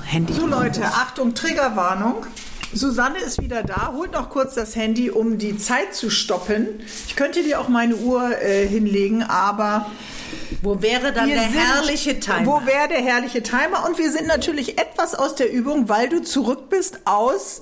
Handy. So Leute, Achtung, Triggerwarnung. Susanne ist wieder da. Holt noch kurz das Handy, um die Zeit zu stoppen. Ich könnte dir auch meine Uhr hinlegen, aber... Wo wäre dann der herrliche Timer? Wo wäre der herrliche Timer? Und wir sind natürlich etwas aus der Übung, weil du zurück bist aus...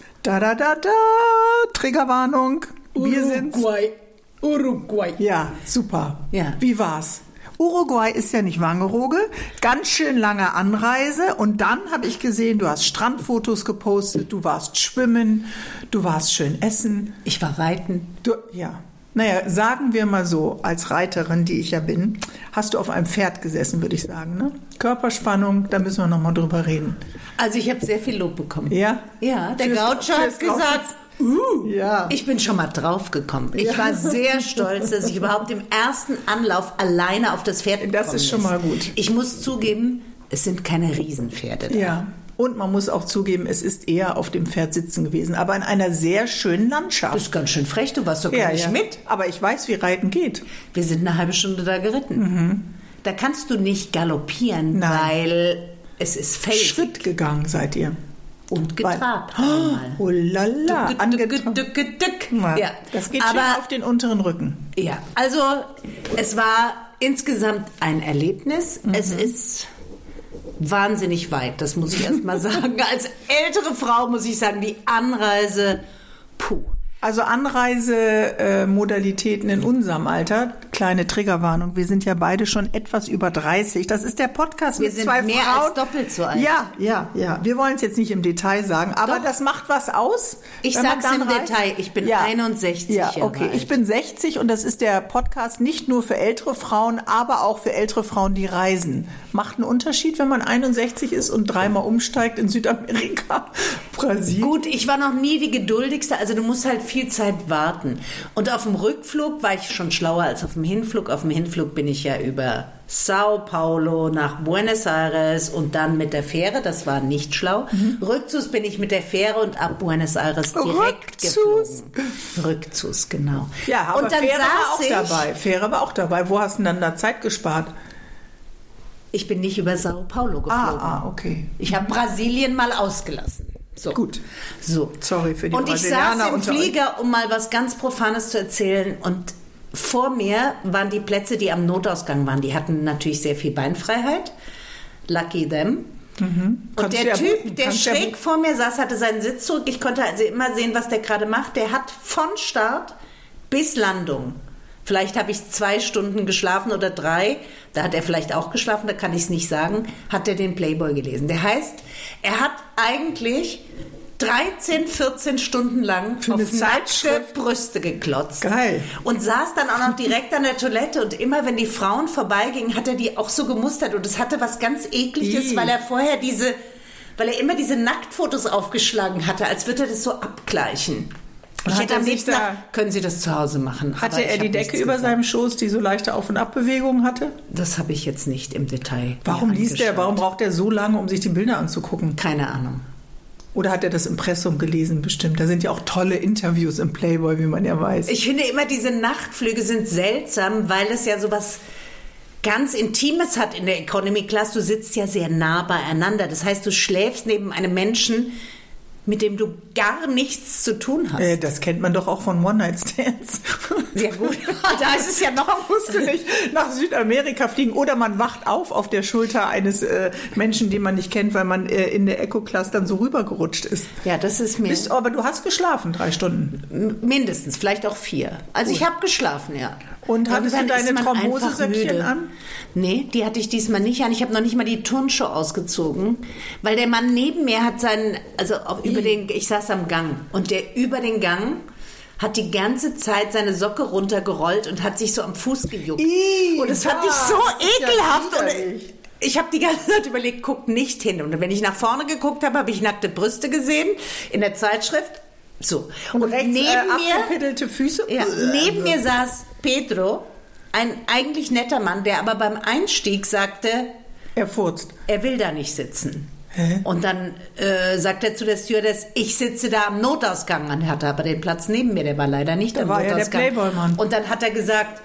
Triggerwarnung. Wir sind... Uruguay. Ja, super. Ja. Wie war's? Uruguay ist ja nicht Wangerooge, ganz schön lange Anreise und dann habe ich gesehen, du hast Strandfotos gepostet, du warst schwimmen, du warst schön essen. Ich war reiten. Naja, sagen wir mal so, als Reiterin, die ich ja bin, hast du auf einem Pferd gesessen, würde ich sagen, ne? Körperspannung, da müssen wir nochmal drüber reden. Also ich habe sehr viel Lob bekommen. Ja? Ja, der Gaucho hat gesagt... Ja. Ich bin schon mal draufgekommen. Ich war sehr stolz, dass ich überhaupt im ersten Anlauf alleine auf das Pferd gekommen bin. Das ist schon mal gut. Ich muss zugeben, es sind keine Riesenpferde da. Ja. Und man muss auch zugeben, es ist eher auf dem Pferd sitzen gewesen, aber in einer sehr schönen Landschaft. Das ist ganz schön frech, du warst doch gar nicht mit. Aber ich weiß, wie Reiten geht. Wir sind eine halbe Stunde da geritten. Mhm. Da kannst du nicht galoppieren, weil es ist fake. Schritt gegangen seid ihr. Und getrabt einmal. Oh lala, Ja. Das geht schön auf den unteren Rücken. Ja, also es war insgesamt ein Erlebnis. Mhm. Es ist wahnsinnig weit, das muss ich erst mal sagen. Als ältere Frau muss ich sagen, die Anreise, puh. Also Anreisemodalitäten in unserem Alter, kleine Triggerwarnung, wir sind ja beide schon etwas über 30. Das ist der Podcast mit zwei Frauen. Wir sind mehr als doppelt so alt. Ja. Wir wollen es jetzt nicht im Detail sagen, aber das macht was aus. Ich sag's im Detail, ich bin 61 Jahre alt. Ich bin 60 und das ist der Podcast nicht nur für ältere Frauen, aber auch für ältere Frauen, die reisen. Macht einen Unterschied, wenn man 61 ist und dreimal umsteigt in Südamerika, Brasilien. Gut, ich war noch nie die geduldigste, also du musst halt viel Zeit warten. Und auf dem Rückflug war ich schon schlauer als auf dem Hinflug. Auf dem Hinflug bin ich ja über Sao Paulo nach Buenos Aires und dann mit der Fähre. Das war nicht schlau. Mhm. Rückzus bin ich mit der Fähre und ab Buenos Aires direkt geflogen. Rückzus, genau. Ja, aber und dann Fähre war auch dabei. Fähre war auch dabei. Wo hast du denn dann da Zeit gespart? Ich bin nicht über Sao Paulo geflogen. Okay. Ich habe Brasilien mal ausgelassen. So. Gut. So. Sorry für die Und ich Brasilianer saß im Flieger, um mal was ganz Profanes zu erzählen. Und vor mir waren die Plätze, die am Notausgang waren. Die hatten natürlich sehr viel Beinfreiheit. Lucky them. Mhm. Und der Typ, der schräg vor mir saß, hatte seinen Sitz zurück. Ich konnte also immer sehen, was der gerade macht. Der hat von Start bis Landung. Vielleicht habe ich 2 Stunden geschlafen oder 3. Da hat er vielleicht auch geschlafen, da kann ich es nicht sagen. Hat er den Playboy gelesen. Der heißt, er hat eigentlich 13, 14 Stunden lang für auf nackte Brüste geklotzt. Geil. Und saß dann auch noch direkt an der Toilette. Und immer, wenn die Frauen vorbeigingen, hat er die auch so gemustert. Und es hatte was ganz Ekliges, weil er vorher weil er immer diese Nacktfotos aufgeschlagen hatte, als würde er das so abgleichen. Ich hätte am liebsten gesagt, können Sie das zu Hause machen. Hatte er die Decke über seinem Schoß, die so leichte Auf- und Abbewegungen hatte? Das habe ich jetzt nicht im Detail. Warum braucht er so lange, um sich die Bilder anzugucken? Keine Ahnung. Oder hat er das Impressum gelesen bestimmt? Da sind ja auch tolle Interviews im Playboy, wie man ja weiß. Ich finde immer, diese Nachtflüge sind seltsam, weil es ja sowas ganz Intimes hat in der Economy Class. Du sitzt ja sehr nah beieinander. Das heißt, du schläfst neben einem Menschen, mit dem du gar nichts zu tun hast. Das kennt man doch auch von One-Night-Stands. Ja gut, da ist es ja noch... Man musste nicht nach Südamerika fliegen oder man wacht auf der Schulter eines Menschen, den man nicht kennt, weil man in der Eco-Class dann so rübergerutscht ist. Ja, das ist mir... Aber du hast geschlafen 3 Stunden? Mindestens, vielleicht auch 4. Also ich habe geschlafen, ja. Und hattest du deine Thrombosesöckchen an? Nee, die hatte ich diesmal nicht an. Ich habe noch nicht mal die Turnschuhe ausgezogen, weil der Mann neben mir hat ich saß am Gang und der über den Gang hat die ganze Zeit seine Socke runtergerollt und hat sich so am Fuß gejuckt. Und das fand ich so ekelhaft. Ja, und ich habe die ganze Zeit überlegt, guck nicht hin. Und wenn ich nach vorne geguckt habe, habe ich nackte Brüste gesehen in der Zeitschrift. So. Und rechts, neben abgepiddelte Füße. Ja, neben mir saß Pedro, ein eigentlich netter Mann, der aber beim Einstieg sagte, er furzt. Er will da nicht sitzen. Und dann sagt er zu der Stewardess, ich sitze da am Notausgang. Und er hatte aber den Platz neben mir, der war leider nicht am Notausgang. Ja der Playboy-Mann. Und dann hat er gesagt,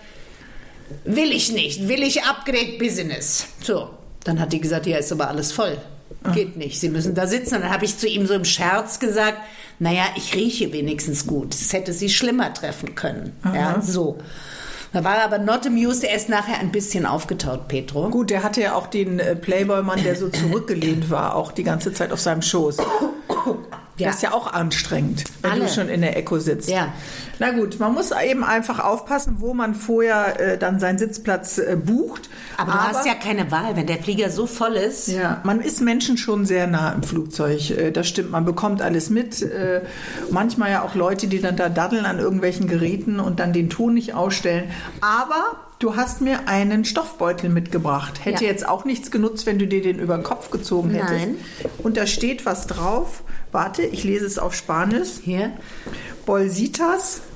will ich nicht, will ich Upgrade Business. So, dann hat die gesagt, ja, ist aber alles voll. geht nicht, Sie müssen da sitzen. Und dann habe ich zu ihm so im Scherz gesagt, naja, ich rieche wenigstens gut. Es hätte Sie schlimmer treffen können. Ja, so. Da war er aber not amused, er ist nachher ein bisschen aufgetaut, Petro. Gut, der hatte ja auch den Playboy-Mann, der so zurückgelehnt war, auch die ganze Zeit auf seinem Schoß. Ja. Das ist ja auch anstrengend, wenn du schon in der Ecke sitzt. Ja. Na gut, man muss eben einfach aufpassen, wo man vorher dann seinen Sitzplatz bucht. Aber du hast ja keine Wahl, wenn der Flieger so voll ist. Ja, man ist Menschen schon sehr nah im Flugzeug. Das stimmt, man bekommt alles mit. Manchmal ja auch Leute, die dann da daddeln an irgendwelchen Geräten und dann den Ton nicht ausstellen. Aber du hast mir einen Stoffbeutel mitgebracht. Hätte jetzt auch nichts genutzt, wenn du dir den über den Kopf gezogen hättest. Nein. Und da steht was drauf. Warte, ich lese es auf Spanisch. Hier. Bolsita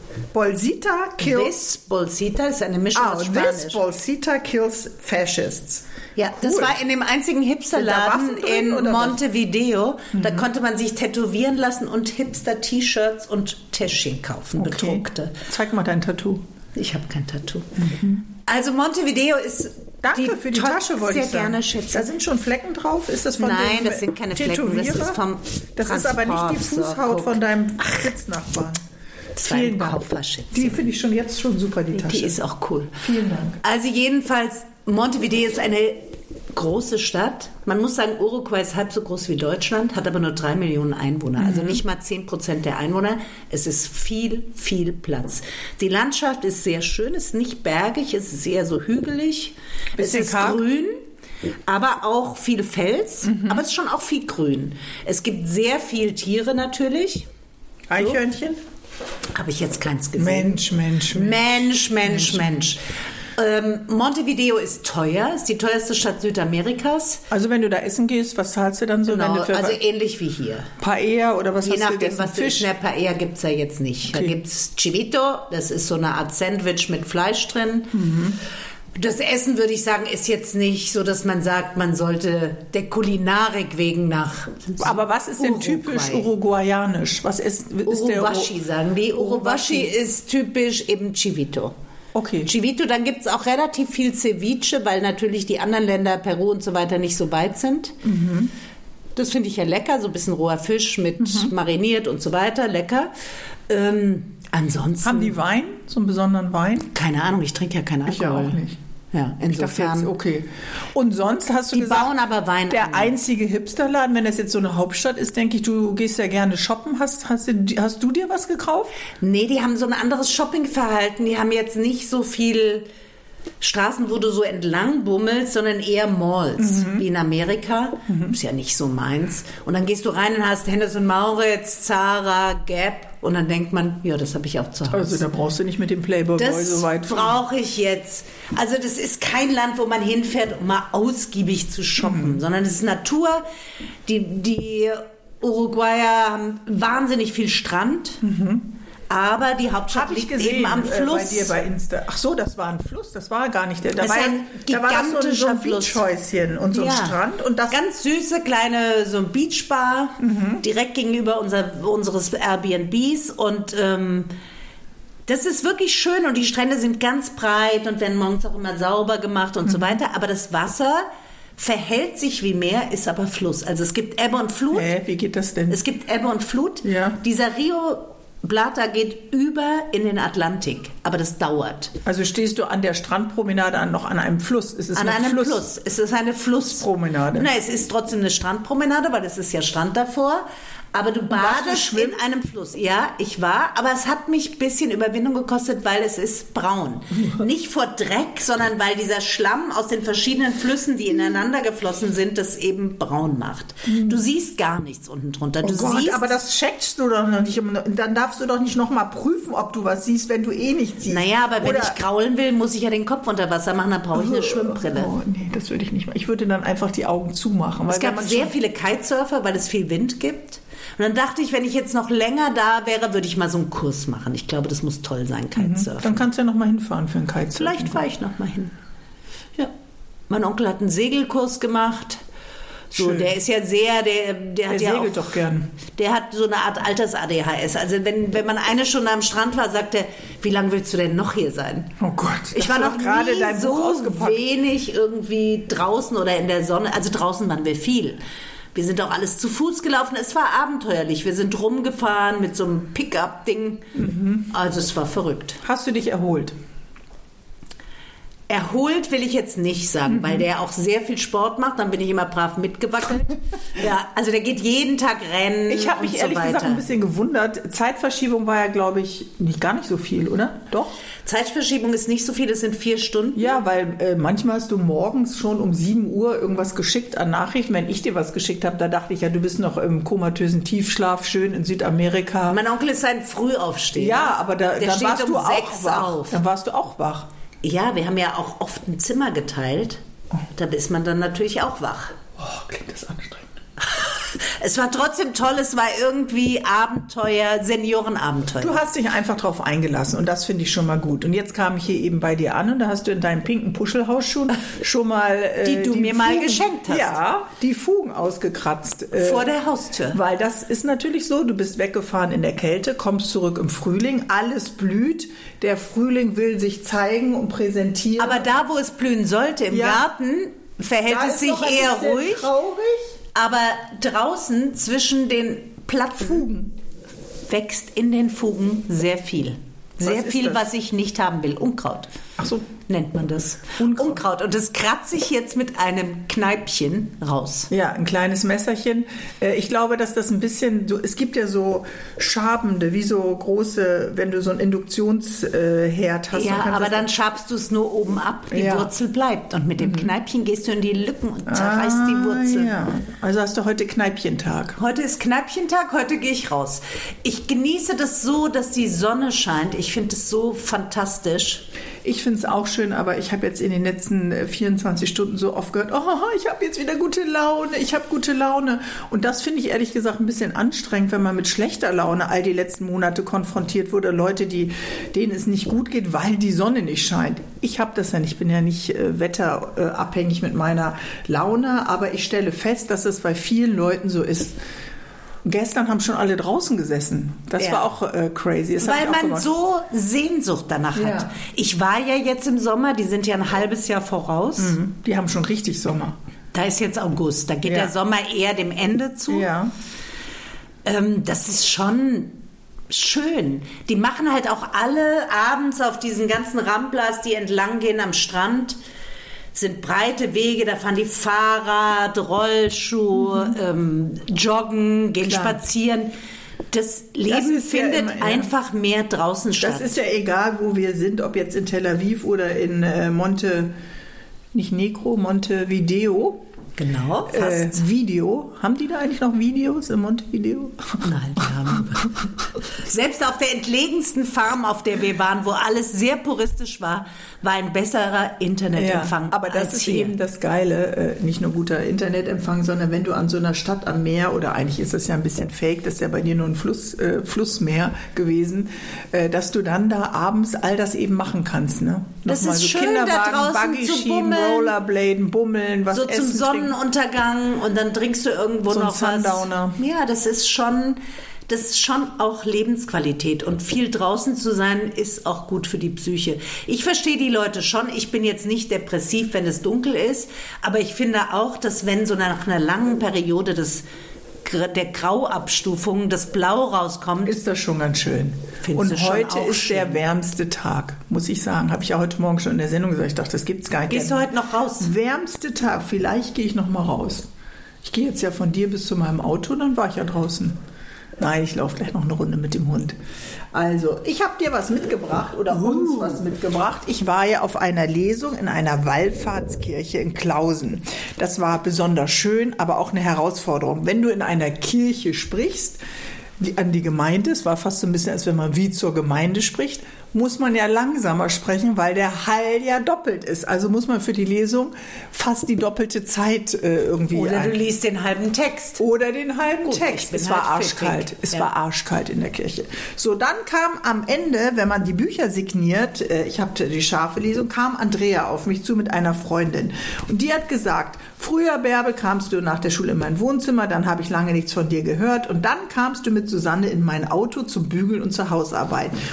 kills... Bolsita ist eine Mischung aus Spanisch. This Bolsita kills fascists. Ja, das war in dem einzigen Hipsterladen in Montevideo. Da konnte man sich tätowieren lassen und Hipster-T-Shirts und Täschchen kaufen, bedruckte. Zeig mal dein Tattoo. Ich habe kein Tattoo. Also Montevideo ist... Danke für die Tasche, wollte ich sagen. Sehr gerne, Schätze. Da sind schon Flecken drauf? Ist das von Nein, dem das sind keine Flecken. Das ist vom Das ist aber nicht die Fußhaut von deinem Sitznachbarn. Vielen Dank. Die finde ich jetzt schon super, die Tasche. Die ist auch cool. Vielen Dank. Also jedenfalls, Montevideo ist eine große Stadt. Man muss sagen, Uruguay ist halb so groß wie Deutschland, hat aber nur 3 Millionen Einwohner. Also nicht mal 10% der Einwohner. Es ist viel, viel Platz. Die Landschaft ist sehr schön, ist nicht bergig, es ist eher so hügelig. Es ist grün. Aber auch viel Fels, aber es ist schon auch viel Grün. Es gibt sehr viel Tiere natürlich. Eichhörnchen? Habe ich jetzt keins gesehen. Mensch. Montevideo ist teuer, ist die teuerste Stadt Südamerikas. Also wenn du da essen gehst, was zahlst du dann so? Genau, wenn du für also ähnlich wie hier. Paella oder was hast du gegessen? Je nachdem, was du isst. Paella gibt es ja jetzt nicht. Okay. Da gibt es Chivito, das ist so eine Art Sandwich mit Fleisch drin. Das Essen, würde ich sagen, ist jetzt nicht so, dass man sagt, man sollte der Kulinarik wegen nach Aber was ist denn typisch uruguayanisch? Was ist Uruwashi, sagen die. Uruwashi ist typisch eben Chivito. Okay. Chivito, dann gibt es auch relativ viel Ceviche, weil natürlich die anderen Länder, Peru und so weiter, nicht so weit sind. Das finde ich ja lecker, so ein bisschen roher Fisch mit mariniert und so weiter, lecker. Ansonsten... Haben die Wein, so einen besonderen Wein? Keine Ahnung, ich trinke ja keinen Alkohol. Ich ja auch nicht. Ja, insofern. Jetzt, okay. Und sonst hast du gesagt, bauen aber Wein der einzige Hipsterladen, wenn das jetzt so eine Hauptstadt ist, denke ich, du gehst ja gerne shoppen. Hast du dir was gekauft? Nee, die haben so ein anderes Shoppingverhalten. Die haben jetzt nicht so viel Straßen, wo du so entlang bummelst, sondern eher Malls, wie in Amerika. Ist ja nicht so meins. Und dann gehst du rein und hast Henderson Mauritz, Zara, Gap. Und dann denkt man, ja, das habe ich auch zu Hause. Also da brauchst du nicht mit dem Playboy so weit. Das brauche ich jetzt. Also das ist kein Land, wo man hinfährt, um mal ausgiebig zu shoppen, sondern es ist Natur. Die Uruguayer haben wahnsinnig viel Strand. Aber die Hauptstadt liegt eben am Fluss. Bei dir bei Insta. Ach so, das war ein Fluss, das war gar nicht der. Da war das so ein Beachhäuschen und so ein Strand. Und das ganz süße kleine, so ein Beachbar, direkt gegenüber unseres Airbnbs. Und das ist wirklich schön und die Strände sind ganz breit und werden morgens auch immer sauber gemacht und so weiter. Aber das Wasser verhält sich wie Meer, ist aber Fluss. Also es gibt Ebbe und Flut. Wie geht das denn? Es gibt Ebbe und Flut. Ja. Dieser Rio Plata geht über in den Atlantik, aber das dauert. Also stehst du an der Strandpromenade noch an einem Fluss? Es ist an einem Fluss. Es ist eine Flusspromenade. Nein, es ist trotzdem eine Strandpromenade, weil es ist ja Strand davor. Aber du badest in einem Fluss. Ja, ich war, aber es hat mich ein bisschen Überwindung gekostet, weil es ist braun. Nicht vor Dreck, sondern weil dieser Schlamm aus den verschiedenen Flüssen, die ineinander geflossen sind, das eben braun macht. Du siehst gar nichts unten drunter. Du siehst, aber das checkst du doch noch nicht. Dann darfst du doch nicht noch mal prüfen, ob du was siehst, wenn du eh nichts siehst. Naja, aber wenn ich kraulen will, muss ich ja den Kopf unter Wasser machen, dann brauche ich eine Schwimmbrille. Oh, nee, das würde ich nicht machen. Ich würde dann einfach die Augen zumachen. Es gab sehr viele Kitesurfer, weil es viel Wind gibt. Und dann dachte ich, wenn ich jetzt noch länger da wäre, würde ich mal so einen Kurs machen. Ich glaube, das muss toll sein, Kitesurfen. Dann kannst du ja noch mal hinfahren für einen Kitesurfen. Vielleicht fahre ich noch mal hin. Ja. Mein Onkel hat einen Segelkurs gemacht. So, schön. Der ist ja sehr, der hat ja auch, segelt doch gern. Der hat so eine Art Alters-ADHS. Also wenn man eine Stunde am Strand war, sagt er, wie lange willst du denn noch hier sein? Oh Gott. Ich war noch gerade so wenig irgendwie draußen oder in der Sonne. Also draußen waren wir viel. Wir sind auch alles zu Fuß gelaufen. Es war abenteuerlich. Wir sind rumgefahren mit so einem Pickup-Ding. Also es war verrückt. Hast du dich erholt? Erholt will ich jetzt nicht sagen, weil der auch sehr viel Sport macht. Dann bin ich immer brav mitgewackelt. Ja, also der geht jeden Tag rennen. Ich habe mich ehrlich gesagt ein bisschen gewundert. Zeitverschiebung war ja, glaube ich, gar nicht so viel, oder? Doch? Zeitverschiebung ist nicht so viel, das sind 4 Stunden. Ja, weil manchmal hast du morgens schon um 7 Uhr irgendwas geschickt an Nachrichten. Wenn ich dir was geschickt habe, da dachte ich ja, du bist noch im komatösen Tiefschlaf, schön in Südamerika. Mein Onkel ist ein Frühaufsteher. Ja, aber dann warst um du auch 6 wach. auf. Dann warst du auch wach. Ja, wir haben ja auch oft ein Zimmer geteilt. Da ist man dann natürlich auch wach. Oh, klingt das anstrengend. Es war trotzdem toll, es war irgendwie Abenteuer, Seniorenabenteuer. Du hast dich einfach drauf eingelassen und das finde ich schon mal gut. Und jetzt kam ich hier eben bei dir an und da hast du in deinen pinken Puschelhausschuhen schon mal... die du mir mal geschenkt hast. Ja, die Fugen ausgekratzt. Vor der Haustür. Weil das ist natürlich so, du bist weggefahren in der Kälte, kommst zurück im Frühling, alles blüht, der Frühling will sich zeigen und präsentieren. Aber da, wo es blühen sollte, im Garten, verhält es sich eher ruhig. Traurig. Aber draußen zwischen den Plattfugen wächst in den Fugen sehr viel. Sehr viel, was ich nicht haben will. Unkraut. Ach so. Nennt man das. Unkraut. Und das kratze ich jetzt mit einem Kneipchen raus. Ja, ein kleines Messerchen. Ich glaube, dass das ein bisschen, es gibt ja so schabende, wie so große, wenn du so einen Induktionsherd hast. Ja, aber dann schabst du es nur oben ab. Die Wurzel bleibt. Und mit dem Kneipchen gehst du in die Lücken und zerreißt die Wurzel. Ja. Also hast du heute Kneipchentag. Heute ist Kneipchentag, heute gehe ich raus. Ich genieße das so, dass die Sonne scheint. Ich finde es so fantastisch. Ich finde es auch schön, aber ich habe jetzt in den letzten 24 Stunden so oft gehört, ich habe jetzt wieder gute Laune, ich habe gute Laune. Und das finde ich ehrlich gesagt ein bisschen anstrengend, wenn man mit schlechter Laune all die letzten Monate konfrontiert wurde. Leute, denen es nicht gut geht, weil die Sonne nicht scheint. Ich habe das ja nicht, ich bin ja nicht wetterabhängig mit meiner Laune, aber ich stelle fest, dass es bei vielen Leuten so ist. Gestern haben schon alle draußen gesessen. Das war auch crazy. Das weil man so Sehnsucht danach hat. Ich war ja jetzt im Sommer, die sind ja ein halbes Jahr voraus. Die haben schon richtig Sommer. Da ist jetzt August, da geht der Sommer eher dem Ende zu. Ja. Das ist schon schön. Die machen halt auch alle abends auf diesen ganzen Ramblas, die entlang gehen am Strand, sind breite Wege, da fahren die Fahrrad, Rollschuh, joggen, gehen spazieren. Das Leben findet einfach mehr draußen statt. Das ist ja egal, wo wir sind, ob jetzt in Tel Aviv oder in Montevideo. Genau, fast. Video. Haben die da eigentlich noch Videos in Montevideo? Nein, die haben selbst auf der entlegensten Farm, auf der wir waren, wo alles sehr puristisch war ein besserer Internetempfang. Aber das ist hier eben das Geile, nicht nur guter Internetempfang, sondern wenn du an so einer Stadt am Meer, oder eigentlich ist das ja ein bisschen fake, das ist ja bei dir nur ein Flussmeer gewesen, dass du dann da abends all das eben machen kannst. Ne? Das Nochmal ist so schön, Kinderwagen, da draußen Buggy zu schieben, bummeln, Rollerbladen, bummeln, was so essen, zum Sonnenuntergang und dann trinkst du irgendwo so noch was. Sundowner. Ja, das ist schon auch Lebensqualität. Und viel draußen zu sein, ist auch gut für die Psyche. Ich verstehe die Leute schon. Ich bin jetzt nicht depressiv, wenn es dunkel ist. Aber ich finde auch, dass wenn so nach einer langen Periode der Grauabstufung das Blau rauskommt, ist das schon ganz schön. Und heute ist der wärmste Tag, muss ich sagen. Habe ich ja heute Morgen schon in der Sendung gesagt. Ich dachte, das gibt's gar nicht. Gehst du heute noch raus? Wärmste Tag. Vielleicht gehe ich noch mal raus. Ich gehe jetzt ja von dir bis zu meinem Auto, dann war ich ja draußen. Nein, ich laufe gleich noch eine Runde mit dem Hund. Also, ich habe dir was mitgebracht oder uns was mitgebracht. Ich war ja auf einer Lesung in einer Wallfahrtskirche in Klausen. Das war besonders schön, aber auch eine Herausforderung. Wenn du in einer Kirche sprichst, an die Gemeinde, es war fast so ein bisschen, als wenn man wie zur Gemeinde spricht, muss man ja langsamer sprechen, weil der Hall ja doppelt ist. Also muss man für die Lesung fast die doppelte Zeit irgendwie. Oder du liest den halben Text. Oder den halben Text. Es war arschkalt. Es war arschkalt in der Kirche. So, dann kam am Ende, wenn man die Bücher signiert, ich habe die scharfe Lesung, kam Andrea auf mich zu mit einer Freundin. Und die hat gesagt, früher, Bärbel, kamst du nach der Schule in mein Wohnzimmer, dann habe ich lange nichts von dir gehört und dann kamst du mit Susanne in mein Auto zum Bügeln und zur Hausarbeit. Ich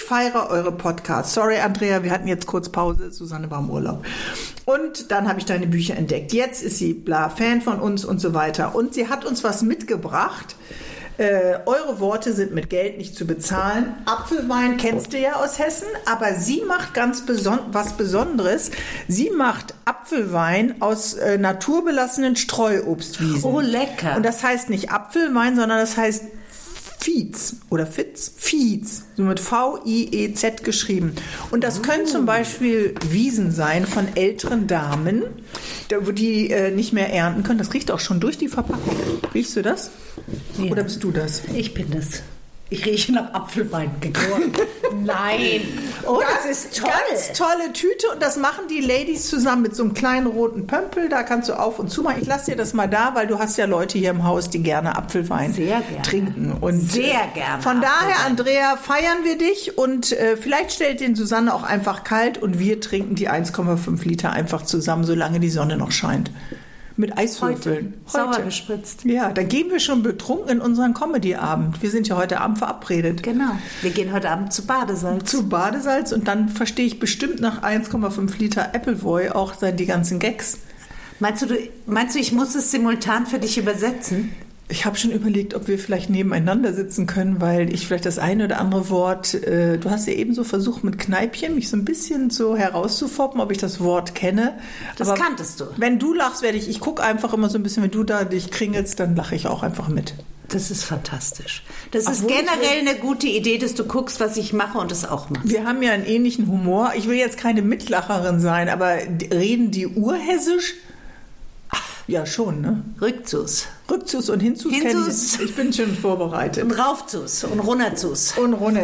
feiere eure Podcasts. Sorry, Andrea, wir hatten jetzt kurz Pause. Susanne war im Urlaub. Und dann habe ich deine Bücher entdeckt. Jetzt ist sie Fan von uns und so weiter. Und sie hat uns was mitgebracht. Eure Worte sind mit Geld nicht zu bezahlen. Apfelwein kennst du ja aus Hessen, aber sie macht was Besonderes. Sie macht Apfelwein aus naturbelassenen Streuobstwiesen. Oh, lecker. Und das heißt nicht Apfelwein, sondern das heißt Viez oder Viez, so mit V-I-E-Z geschrieben. Und das können zum Beispiel Wiesen sein von älteren Damen, wo die nicht mehr ernten können. Das riecht auch schon durch die Verpackung. Riechst du das? Ja. Oder bist du das? Ich bin das. Ich rieche nach Apfelwein geboren. Nein. Oh, das ist toll. Ganz tolle Tüte. Und das machen die Ladies zusammen mit so einem kleinen roten Pömpel. Da kannst du auf und zu machen. Ich lasse dir das mal da, weil du hast ja Leute hier im Haus, die gerne Apfelwein trinken. Und sehr gerne. Von daher, Andrea, feiern wir dich. Und vielleicht stellt den Susanne auch einfach kalt. Und wir trinken die 1,5 Liter einfach zusammen, solange die Sonne noch scheint. Mit Eiswürfeln. Sauer gespritzt. Ja, da gehen wir schon betrunken in unseren Comedy-Abend. Wir sind ja heute Abend verabredet. Genau. Wir gehen heute Abend zu Badesalz. Zu Badesalz und dann verstehe ich bestimmt nach 1,5 Liter Appleboy auch die ganzen Gags. Meinst du, ich muss es simultan für dich übersetzen? Ich habe schon überlegt, ob wir vielleicht nebeneinander sitzen können, weil ich vielleicht das eine oder andere Wort, du hast ja eben so versucht mit Kneipchen, mich so ein bisschen so herauszufoppen, ob ich das Wort kenne. Das aber kanntest du. Wenn du lachst, ich gucke einfach immer so ein bisschen, wenn du da dich kringelst, dann lache ich auch einfach mit. Das ist fantastisch. Das ist generell eine gute Idee, dass du guckst, was ich mache und es auch machst. Wir haben ja einen ähnlichen Humor. Ich will jetzt keine Mitlacherin sein, aber reden die Urhessisch? Ja, schon, ne? Rückzus und Hinzus. Ich bin schon vorbereitet. Und Raufzus und Runnerzus.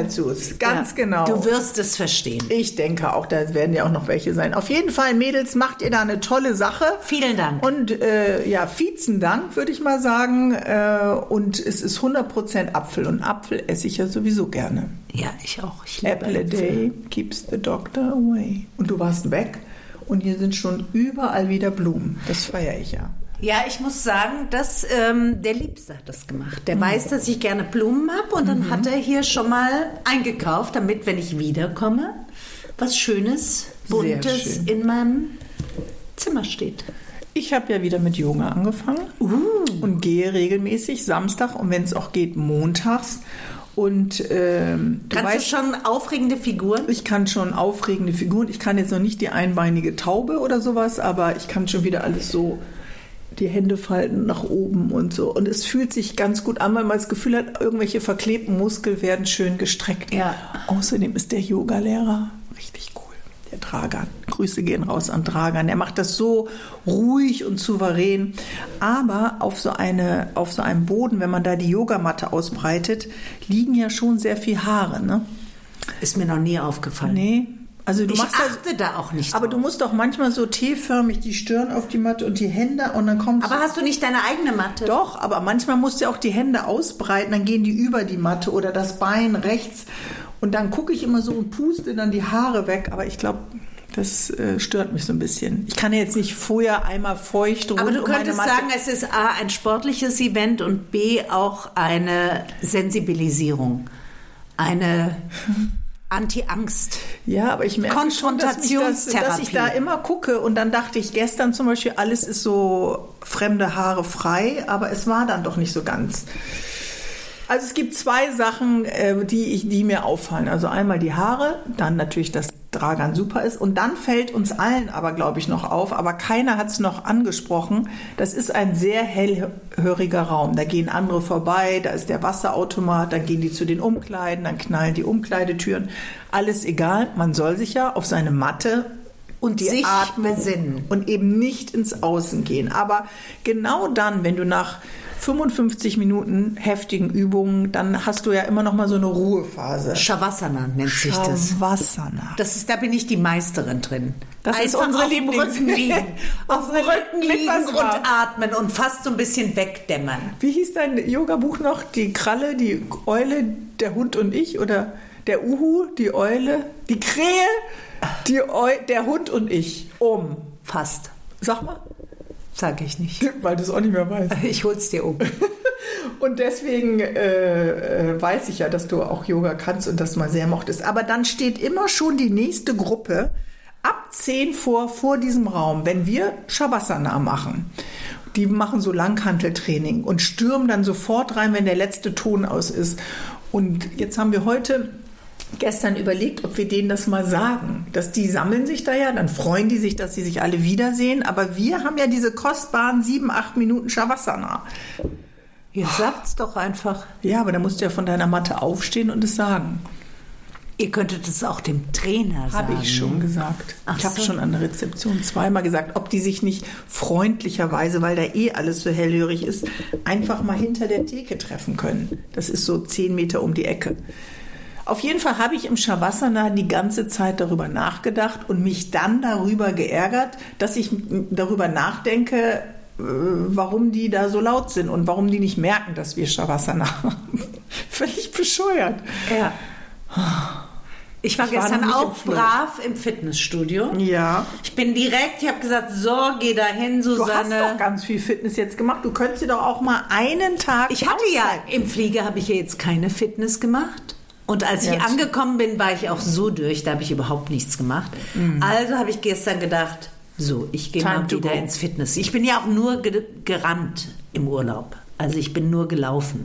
Ganz genau. Du wirst es verstehen. Ich denke auch, da werden ja auch noch welche sein. Auf jeden Fall, Mädels, macht ihr da eine tolle Sache. Vielen Dank. Und vielen Dank, würde ich mal sagen. Und es ist 100% Apfel. Und Apfel esse ich ja sowieso gerne. Ja, ich auch. Ich liebe Apple a day keeps the doctor away. Und du warst weg. Und hier sind schon überall wieder Blumen. Das feiere ich ja. Ja, ich muss sagen, dass der Liebste hat das gemacht. Der weiß, dass ich gerne Blumen habe. Und dann hat er hier schon mal eingekauft, damit, wenn ich wiederkomme, was Schönes, Buntes in meinem Zimmer steht. Ich habe ja wieder mit Yoga angefangen und gehe regelmäßig Samstag und wenn es auch geht, montags. Und kannst du schon aufregende Figuren? Ich kann schon aufregende Figuren. Ich kann jetzt noch nicht die einbeinige Taube oder sowas, aber ich kann schon wieder alles so, die Hände falten nach oben und so. Und es fühlt sich ganz gut an, weil man das Gefühl hat, irgendwelche verklebten Muskeln werden schön gestreckt. Ja. Außerdem ist der Yogalehrer richtig cool. Der Dragan. Grüße gehen raus an Dragan. Er macht das so ruhig und souverän. Aber auf so einem Boden, wenn man da die Yogamatte ausbreitet, liegen ja schon sehr viel Haare, ne? Ist mir noch nie aufgefallen. Nee. Also ich achte da auch nicht aber drauf. Du musst doch manchmal so T-förmig die Stirn auf die Matte und die Hände und dann kommst Aber hast du nicht deine eigene Matte? Doch, aber manchmal musst du auch die Hände ausbreiten, dann gehen die über die Matte oder das Bein rechts und dann gucke ich immer so und puste dann die Haare weg, aber ich glaube, das stört mich so ein bisschen. Ich kann jetzt nicht vorher einmal feucht rund Aber du um meine könntest Matte. sagen, es ist A, ein sportliches Event und B, auch eine Sensibilisierung. Eine Anti-Angst. Ja, aber ich merke schon, dass ich da immer gucke und dann dachte ich gestern zum Beispiel, alles ist so fremde Haare frei, aber es war dann doch nicht so ganz. Also es gibt zwei Sachen, die mir auffallen. Also einmal die Haare, dann natürlich, dass Dragan super ist und dann fällt uns allen aber, glaube ich, noch auf, aber keiner hat es noch angesprochen, das ist ein sehr hellhöriger Raum. Da gehen andere vorbei, da ist der Wasserautomat, dann gehen die zu den Umkleiden, dann knallen die Umkleidetüren. Alles egal, man soll sich ja auf seine Matte und die sich Atmung besinnen und eben nicht ins Außen gehen. Aber genau dann, wenn du nach 55 Minuten heftigen Übungen, dann hast du ja immer noch mal so eine Ruhephase. Shavasana nennt sich das. Shavasana. Da bin ich die Meisterin drin. Das ist unsere auf dem Rücken liegen. Auf dem Rücken liegen und atmen und fast so ein bisschen wegdämmern. Wie hieß dein Yoga-Buch noch? Die Kralle, die Eule, der Hund und ich? Oder der Uhu, die Eule, die Krähe, der Hund und ich. Fast. Sag mal. Sag ich nicht. Weil du es auch nicht mehr weißt. Ich hol's dir um. Und deswegen weiß ich ja, dass du auch Yoga kannst und das mal sehr mochtest. Aber dann steht immer schon die nächste Gruppe ab 10 vor diesem Raum, wenn wir Shavasana machen. Die machen so Langhanteltraining und stürmen dann sofort rein, wenn der letzte Ton aus ist. Und jetzt haben wir gestern überlegt, ob wir denen das mal sagen. Dass die sammeln sich da ja, dann freuen die sich, dass sie sich alle wiedersehen. Aber wir haben ja diese kostbaren 7-8 Minuten Shavasana. Ihr sagt's doch einfach. Ja, aber da musst du ja von deiner Matte aufstehen und es sagen. Ihr könntet es auch dem Trainer sagen. Habe ich schon gesagt. Ich habe schon an der Rezeption zweimal gesagt, ob die sich nicht freundlicherweise, weil da alles so hellhörig ist, einfach mal hinter der Theke treffen können. Das ist so 10 Meter um die Ecke. Auf jeden Fall habe ich im Shavasana die ganze Zeit darüber nachgedacht und mich dann darüber geärgert, dass ich darüber nachdenke, warum die da so laut sind und warum die nicht merken, dass wir Shavasana haben. Völlig bescheuert. Ja. Ich war gestern auch brav im Fitnessstudio. Ja. Ich habe gesagt, so, geh dahin, Susanne. Du hast doch ganz viel Fitness jetzt gemacht. Du könntest dir doch auch mal einen Tag Ich hatte im Flieger habe ich ja jetzt keine Fitness gemacht. Und als ich angekommen bin, war ich auch so durch, da habe ich überhaupt nichts gemacht. Mhm. Also habe ich gestern gedacht, so, ich gehe mal wieder ins Fitness. Ich bin ja auch nur gerannt im Urlaub. Also ich bin nur gelaufen.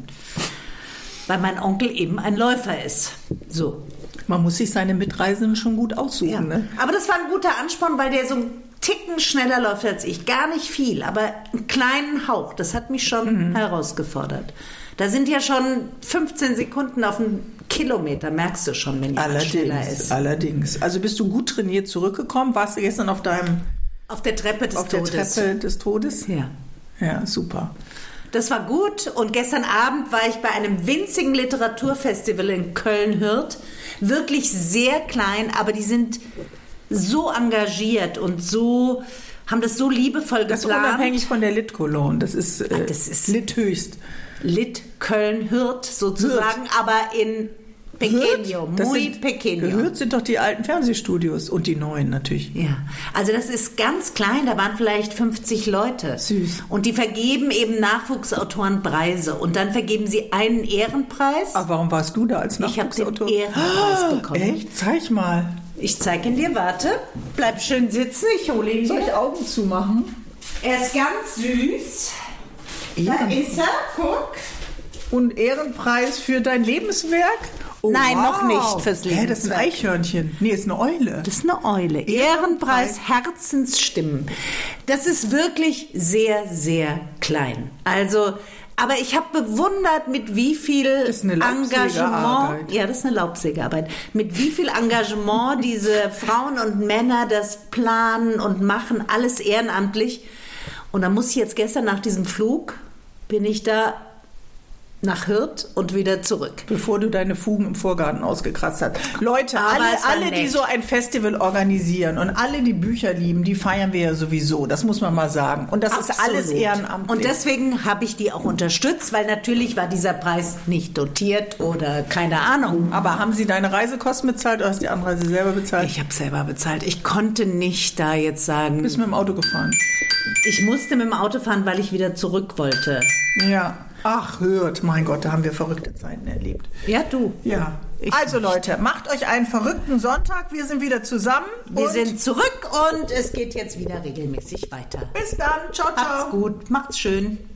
Weil mein Onkel eben ein Läufer ist. So. Man muss sich seine Mitreisenden schon gut aussuchen. Ja. Ne? Aber das war ein guter Ansporn, weil der so einen Ticken schneller läuft als ich. Gar nicht viel, aber einen kleinen Hauch. Das hat mich schon herausgefordert. Da sind ja schon 15 Sekunden auf einen Kilometer, merkst du schon, wenn jemand schneller ist. Allerdings. Also bist du gut trainiert zurückgekommen? Warst du gestern auf der Treppe des Todes? Der Treppe des Todes? Ja. Ja, super. Das war gut und gestern Abend war ich bei einem winzigen Literaturfestival in Köln-Hürth. Wirklich sehr klein, aber die sind so engagiert und haben das so liebevoll geplant. Das ist unabhängig von der Lit-Cologne. Das ist Lit höchst. Lit Köln-Hürth sozusagen, aber in Pequeño, muy pequeño. Hürth sind doch die alten Fernsehstudios und die neuen natürlich. Ja, also das ist ganz klein, da waren vielleicht 50 Leute. Süß. Und die vergeben eben Nachwuchsautoren Preise und dann vergeben sie einen Ehrenpreis. Aber warum warst du da als Nachwuchsautor? Ich habe den Ehrenpreis bekommen. Echt? Zeig mal. Ich zeige ihn dir, warte. Bleib schön sitzen, ich hole ihn dir. Soll ich Augen zumachen? Er ist ganz süß. Da ist er, guck. Und Ehrenpreis für dein Lebenswerk? Oh, nein, noch nicht fürs Lebenswerk. Das ist ein Eichhörnchen. Nee, ist eine Eule. Das ist eine Eule. Ehrenpreis Herzensstimmen. Das ist wirklich sehr, sehr klein. Also, aber ich habe bewundert, mit wie viel Engagement, ja, das ist eine Laubsägearbeit, mit wie viel Engagement diese Frauen und Männer das planen und machen, alles ehrenamtlich. Und dann muss ich jetzt gestern nach diesem Flug, bin ich da nach Hürth und wieder zurück. Bevor du deine Fugen im Vorgarten ausgekratzt hast. Leute, alle die so ein Festival organisieren und alle, die Bücher lieben, die feiern wir ja sowieso. Das muss man mal sagen. Und das ist alles ehrenamtlich. Und deswegen habe ich die auch unterstützt, weil natürlich war dieser Preis nicht dotiert oder keine Ahnung. Aber haben Sie deine Reisekosten bezahlt oder hast du die Anreise selber bezahlt? Ich habe selber bezahlt. Ich konnte nicht da jetzt sagen... Bist mit dem Auto gefahren? Ich musste mit dem Auto fahren, weil ich wieder zurück wollte. Ja. Ach, Hürth, mein Gott, da haben wir verrückte Zeiten erlebt. Ja, du. Ja. Also Leute, macht euch einen verrückten Sonntag. Wir sind wieder zusammen. Wir sind zurück und es geht jetzt wieder regelmäßig weiter. Bis dann. Ciao, ciao. Macht's gut. Macht's schön.